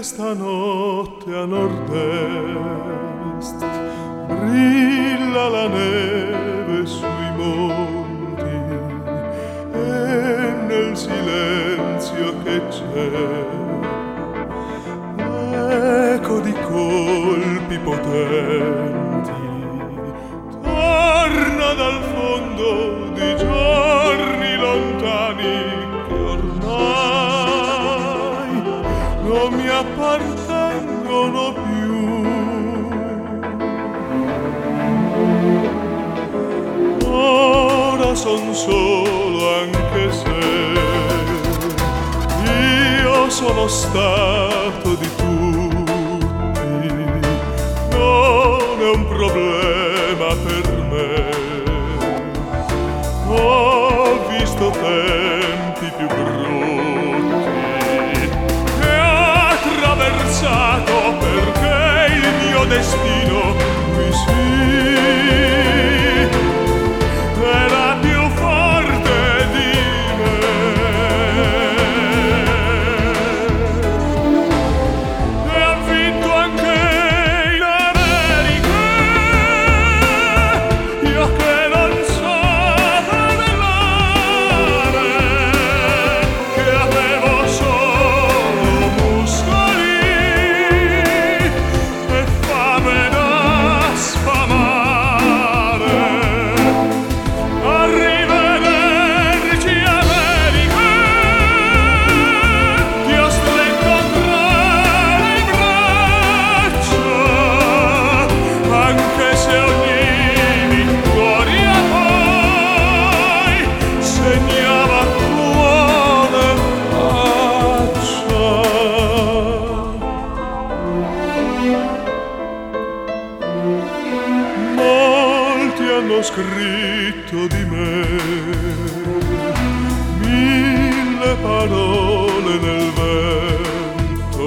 Stanotte a nord-est brilla la neve sui monti e nel silenzio che c'è l'eco di colpi potenti torna dal fondo di giorni lontani che ormai non mi appartengono più. Ora son solo anche se io sono stato di tutti, non è un problema per me. Ho visto tempi più brutti che ho attraversato perché il mio destino qui sì era più forte di me. E ha vinto anche in America, io che non so parlare, che avevo solo muscoli e fame da sfamare. Arrivederci America, ti ho stretto tra le braccia, anche se ogni vittoria poi segnava cuore e faccia. Molti hanno scritto di me 1000 parole nel vento,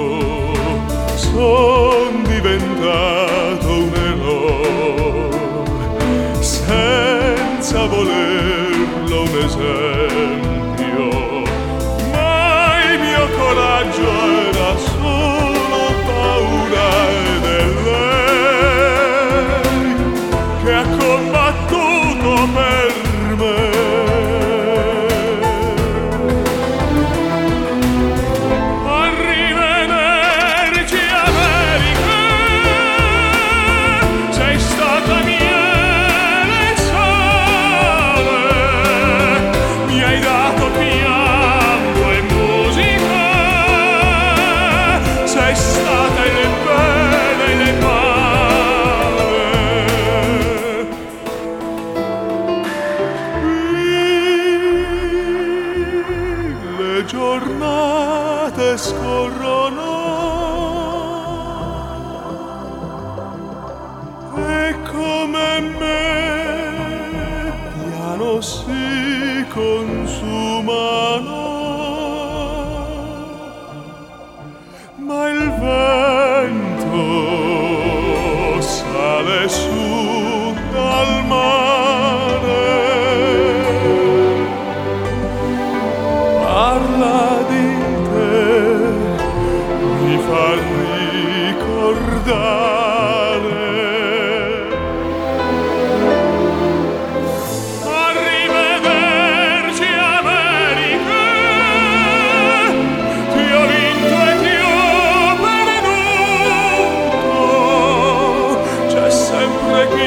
son diventato un eroe senza volerlo un esempio, ma il mio coraggio era solo paura ed è lei che ha combattuto per me. Arrivederci America, sei stata miele e sale, mi hai dato pianto e musica, sei stata il bene e il male. Le giornate scorrono e come me piano si consumano, ma il vento sale su dal mare, parla di te, mi fa ricordare. Arrivederci America, ti ho vinto e ti ho perduto, c'è sempre chi